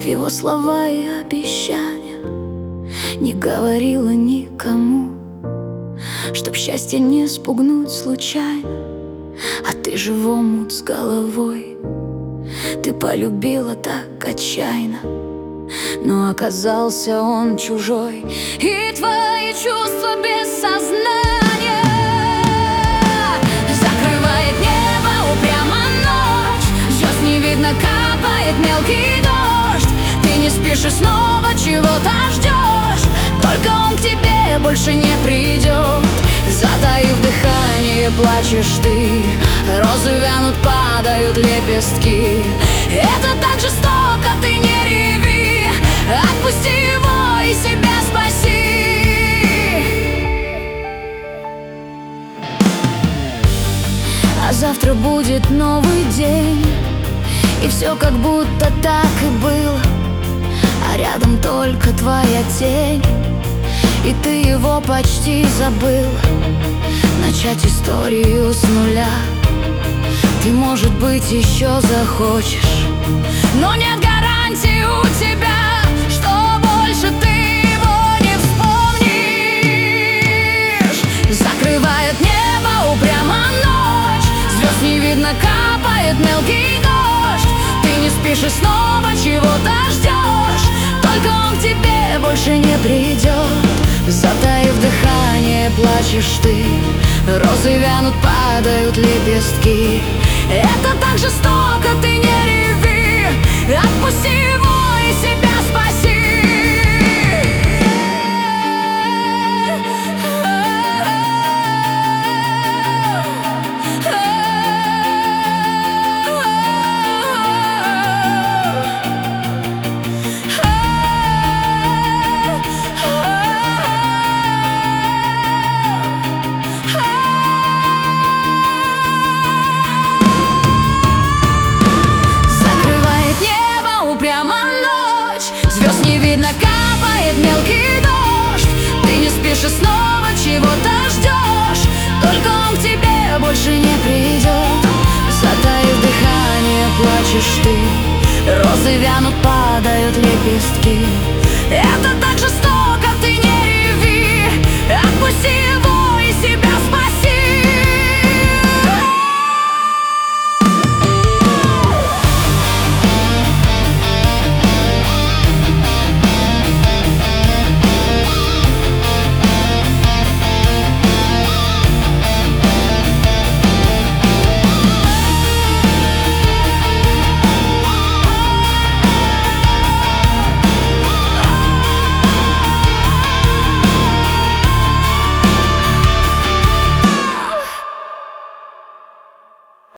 Его слова и обещания не говорила никому, чтоб счастье не спугнуть случайно. А ты же в омут с головой. Ты полюбила так отчаянно, но оказался он чужой, и твои чувства без сознания. Закрывает небо упрямо ночь, звезд не видно, капает мелкий дождь. Ты не спишь и снова чего-то ждешь, только он к тебе больше не придет. Затаив дыхание, плачешь ты, розы вянут, падают лепестки. Это так жестоко, ты не реви, отпусти его и себя спаси. А завтра будет новый день, и все как будто так и было, а рядом только твоя тень, и ты его почти забыл. Начать историю с нуля ты, может быть, еще захочешь, но нет гарантии у тебя, что больше ты его не вспомнишь. Закрывает небо упрямо ночь, звезд не видно, капает мелкий дождь. Ты не спишь и снова чего-то ждешь, только он к тебе больше не придет. Затаив дыхание, плачешь ты, розы вянут, падают лепестки. Это так жестоко, ты не реви, отпусти его и себя спаси. Звезд не видно, капает мелкий дождь. Ты не спишь и снова чего-то ждешь, только он к тебе больше не придет. Затаив дыхание, плачешь ты, розы вянут, падают